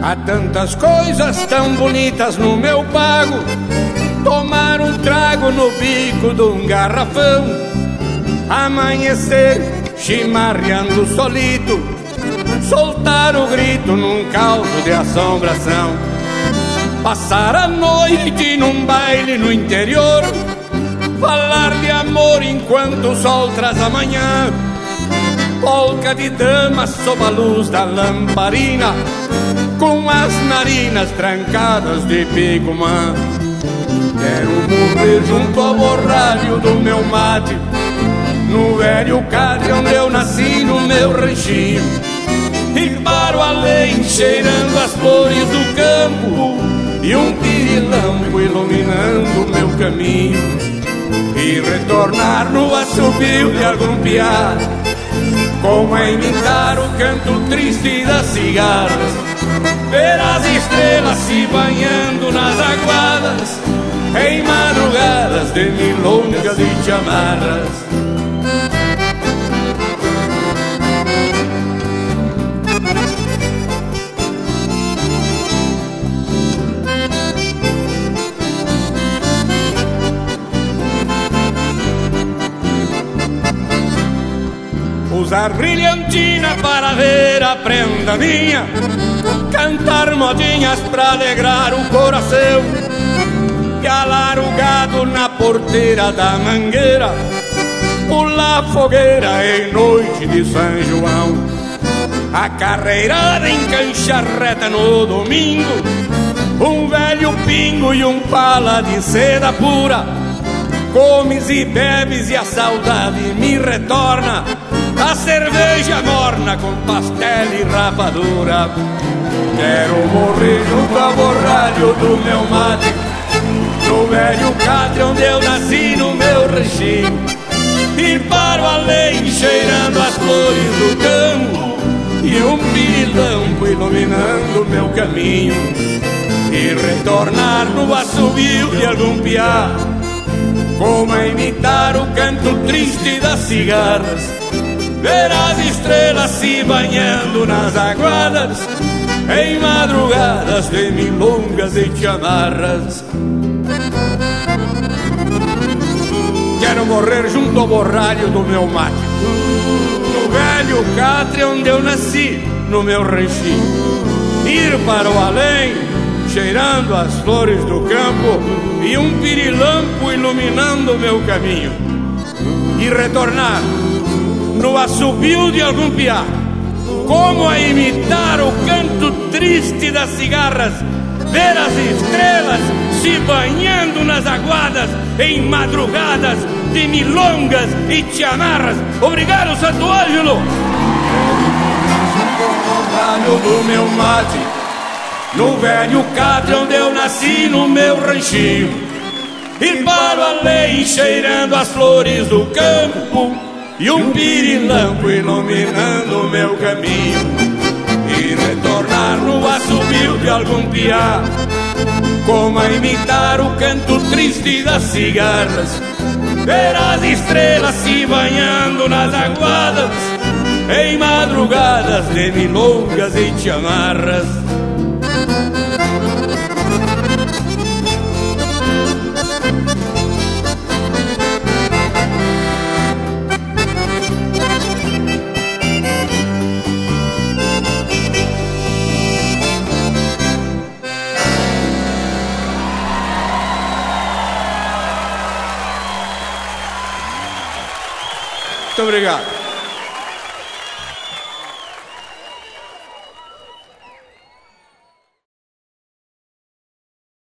Há tantas coisas tão bonitas no meu pago. Tomar um trago no bico de um garrafão, amanhecer chimarreando solito, soltar o grito num caldo de assombração, passar a noite num baile no interior, falar de amor enquanto o sol traz a manhã, polca de dama sob a luz da lamparina, com as narinas trancadas de picumã. Quero morrer junto ao borralho do meu mate, no velho cadre onde eu nasci, no meu ranchinho, e paro além cheirando as flores do campo, e um pirilampo iluminando o meu caminho, e retornar no assobio de algum piar, como a imitar o canto triste das cigarras, ver as estrelas se banhando nas aguadas, em madrugadas de milongas e chamarras. Usar brilhantina para ver a prenda minha, cantar modinhas pra alegrar o coração, calar o gado na porteira da mangueira, pular fogueira em noite de São João, a carreirada em cancha reta no domingo, um velho pingo e um pala de seda pura, comes e bebes e a saudade me retorna, a cerveja morna com pastel e rapadura. Quero morrer junto ao borralho do meu mate, no velho cadre onde eu nasci, no meu ranchinho, e paro além cheirando as flores do campo, e um pirilampo iluminando o meu caminho, e retornar no assobio de algum piá, como a imitar o canto triste das cigarras, ver as estrelas se banhando nas aguadas, em madrugadas de milongas e chamarras. Quero morrer junto ao borralho do meu mate, no velho catre onde eu nasci, no meu ranchinho, ir para o além, cheirando as flores do campo, e um pirilampo iluminando o meu caminho, e retornar no assobio de algum piá, como a imitar o canto triste das cigarras, ver as estrelas se banhando nas aguadas, em madrugadas de milongas e chamarras. Obrigado, Santo Ângelo! No do meu mate, no velho cadre onde eu nasci, no meu ranchinho, e paro além cheirando as flores do campo, e um pirilampo iluminando o meu caminho, e retornar no assobio de algum piá, como a imitar o canto triste das cigarras, ver as estrelas se banhando nas aguadas, em madrugadas de milongas e chamarras. Muito obrigado.